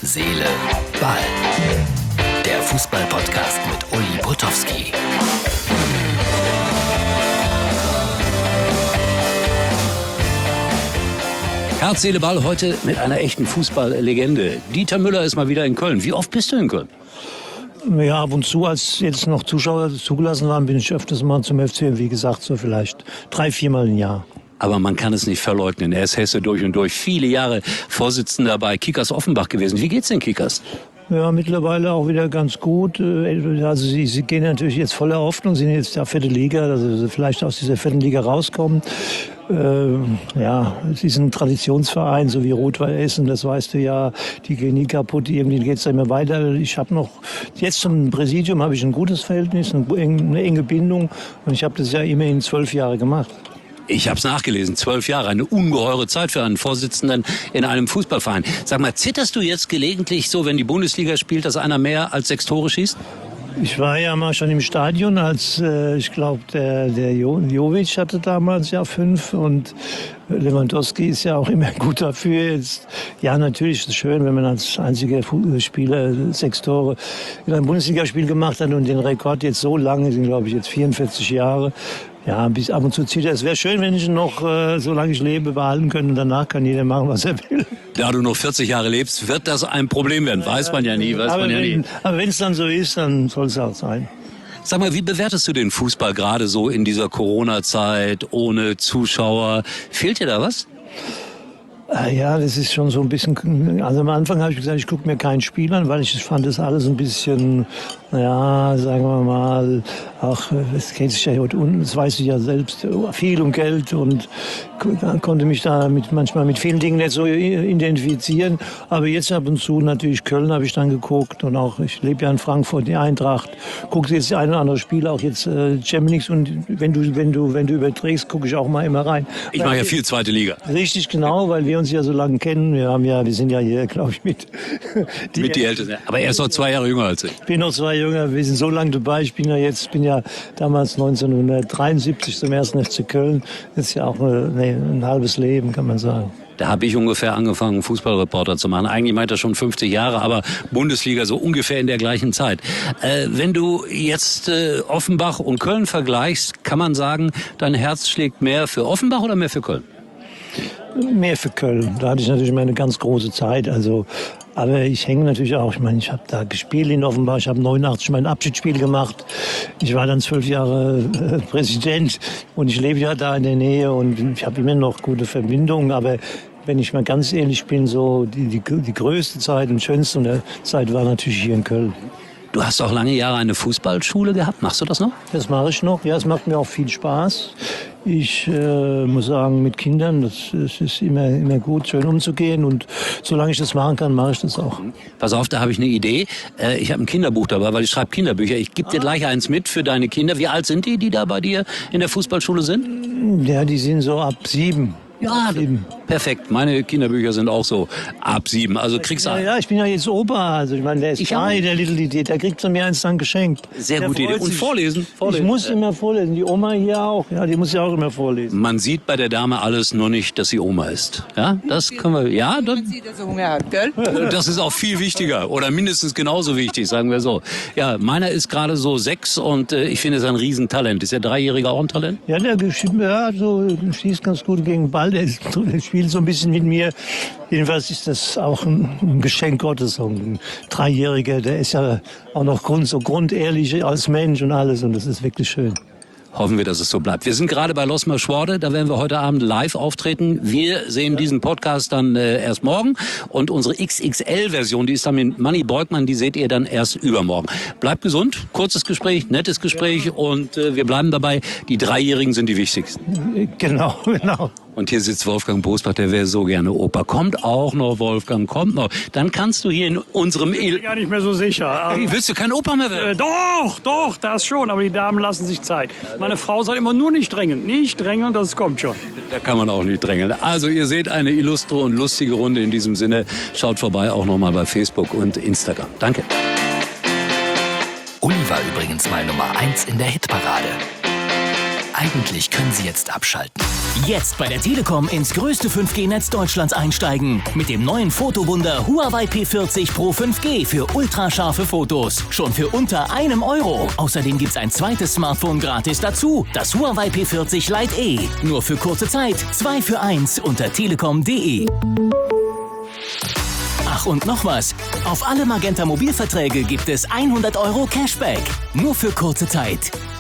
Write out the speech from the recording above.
Seele, Ball. Der Fußball-Podcast mit Uli Potowski. Herz, Seele, Ball heute mit einer echten Fußballlegende. Dieter Müller ist mal wieder in Köln. Wie oft bist du in Köln? Ja, ab und zu, als jetzt noch Zuschauer zugelassen waren, bin ich öfters mal zum FC. Wie gesagt, so vielleicht 3-4 Mal im Jahr. Aber man kann es nicht verleugnen. Er ist Hesse durch und durch. Viele Jahre Vorsitzender bei Kickers Offenbach gewesen. Wie geht's den Kickers? Ja, mittlerweile auch wieder ganz gut. Also sie gehen natürlich jetzt voller Hoffnung, sind jetzt der 4. Liga, dass sie vielleicht aus dieser 4. Liga rauskommen. Ja, es ist ein Traditionsverein, so wie Rot-Weiß Essen, das weißt du ja, die gehen nie kaputt, irgendwie geht's da immer weiter. Ich habe noch, jetzt zum Präsidium habe ich ein gutes Verhältnis, eine enge Bindung und ich habe das ja immerhin 12 Jahre gemacht. Ich habe es nachgelesen, 12 Jahre, eine ungeheure Zeit für einen Vorsitzenden in einem Fußballverein. Sag mal, zitterst du jetzt gelegentlich so, wenn die Bundesliga spielt, dass einer mehr als 6 Tore schießt? Ich war ja mal schon im Stadion, als ich glaube, der Jovic hatte damals ja 5 und Lewandowski ist ja auch immer gut dafür. Jetzt, ja, natürlich ist es schön, wenn man als einziger Spieler 6 Tore in einem Bundesligaspiel gemacht hat und den Rekord jetzt so lange, sind glaube ich jetzt 44 Jahre. Ja, bis ab und zu zieht er. Es wäre schön, wenn ich ihn noch, solange ich lebe, behalten könnte und danach kann jeder machen, was er will. Da du noch 40 Jahre lebst, wird das ein Problem werden. Weiß man ja nie, aber wenn es dann so ist, dann soll es auch sein. Sag mal, wie bewertest du den Fußball gerade so in dieser Corona-Zeit, ohne Zuschauer? Fehlt dir da was? Ja, das ist schon so ein bisschen, also am Anfang habe ich gesagt, ich gucke mir kein Spiel an, weil ich fand das alles ein bisschen, ja, sagen wir mal, auch, es geht sich ja heute das weiß ich ja selbst, viel um Geld und konnte mich da manchmal mit vielen Dingen nicht so identifizieren. Aber jetzt ab und zu natürlich Köln habe ich dann geguckt und auch, ich lebe ja in Frankfurt, die Eintracht, gucke jetzt ein oder andere Spiel, auch jetzt Champions League und wenn du überträgst, gucke ich auch mal immer rein. Ich mache ja viel 2. Liga. Richtig, genau, weil wir uns ja so lange kennen. Wir sind ja hier, glaube ich, mit die Ältesten. Aber er ist noch 2 Jahre jünger als ich. Ich bin noch 2 jünger, wir sind so lange dabei. Ich bin ja damals 1973 zum 1. FC Köln. Das ist ja auch ein halbes Leben, kann man sagen. Da habe ich ungefähr angefangen, Fußballreporter zu machen. Eigentlich meint er schon 50 Jahre, aber Bundesliga so ungefähr in der gleichen Zeit. Wenn du jetzt Offenbach und Köln vergleichst, kann man sagen, dein Herz schlägt mehr für Offenbach oder mehr für Köln? Mehr für Köln. Da hatte ich natürlich meine ganz große Zeit. Aber ich hänge natürlich auch. Ich meine, ich habe da gespielt in Offenbach. Ich habe 89 mein Abschiedsspiel gemacht. Ich war dann 12 Jahre Präsident und ich lebe ja da in der Nähe und ich habe immer noch gute Verbindungen. Aber wenn ich mal ganz ehrlich bin, so die größte Zeit und schönste Zeit war natürlich hier in Köln. Du hast auch lange Jahre eine Fußballschule gehabt. Machst du das noch? Das mache ich noch. Ja, es macht mir auch viel Spaß. Ich muss sagen, mit Kindern, das ist immer gut, schön umzugehen. Und solange ich das machen kann, mache ich das auch. Pass auf, da habe ich eine Idee. Ich habe ein Kinderbuch dabei, weil ich schreibe Kinderbücher. Ich gebe dir gleich eins mit für deine Kinder. Wie alt sind die da bei dir in der Fußballschule sind? Ja, die sind so ab 7. Ja, perfekt. Meine Kinderbücher sind auch so ab 7. Also kriegst du... Ja, ich bin ja jetzt Opa. Also ich meine, der ist frei, der Little Idee. Der kriegt von mir eins dann geschenkt. Sehr gute Idee. Und vorlesen. Ich muss immer vorlesen. Die Oma hier auch. Ja, die muss ja auch immer vorlesen. Man sieht bei der Dame alles, nur nicht, dass sie Oma ist. Ja, das können wir... Ja, man sieht, dass sie Hunger hat, gell? Das ist auch viel wichtiger. Oder mindestens genauso wichtig, sagen wir so. Ja, meiner ist gerade so 6 und ich finde, es ein Riesentalent. Ist der 3-Jährige auch ein Talent? Ja, der schießt ganz gut gegen Ball. Der spielt so ein bisschen mit mir. Jedenfalls ist das auch ein Geschenk Gottes. So ein 3-Jähriger, der ist ja auch noch so grundehrlich als Mensch und alles. Und das ist wirklich schön. Hoffen wir, dass es so bleibt. Wir sind gerade bei Losmer Schworde, da werden wir heute Abend live auftreten. Wir sehen diesen Podcast dann erst morgen und unsere XXL-Version, die ist dann mit Manni Beugmann, die seht ihr dann erst übermorgen. Bleibt gesund, kurzes Gespräch, nettes Gespräch und wir bleiben dabei, die 3-Jährigen sind die wichtigsten. Genau. Und hier sitzt Wolfgang Bosbach, der wäre so gerne Opa. Kommt auch noch, Wolfgang, kommt noch. Dann kannst du hier in unserem... Ich bin gar nicht mehr so sicher. Willst du kein Opa mehr werden? Doch, das schon. Aber die Damen lassen sich Zeit. Meine Frau sagt immer nur nicht drängeln, das kommt schon. Da kann man auch nicht drängeln. Also ihr seht eine illustre und lustige Runde in diesem Sinne. Schaut vorbei auch nochmal bei Facebook und Instagram. Danke. Uli war übrigens mal Nummer 1 in der Hitparade. Eigentlich können Sie jetzt abschalten. Jetzt bei der Telekom ins größte 5G-Netz Deutschlands einsteigen. Mit dem neuen Fotowunder Huawei P40 Pro 5G für ultrascharfe Fotos. Schon für unter €1. Außerdem gibt's ein zweites Smartphone gratis dazu. Das Huawei P40 Lite E. Nur für kurze Zeit. 2 für 1 unter telekom.de. Ach, und noch was. Auf alle Magenta Mobilverträge gibt es €100 Cashback. Nur für kurze Zeit.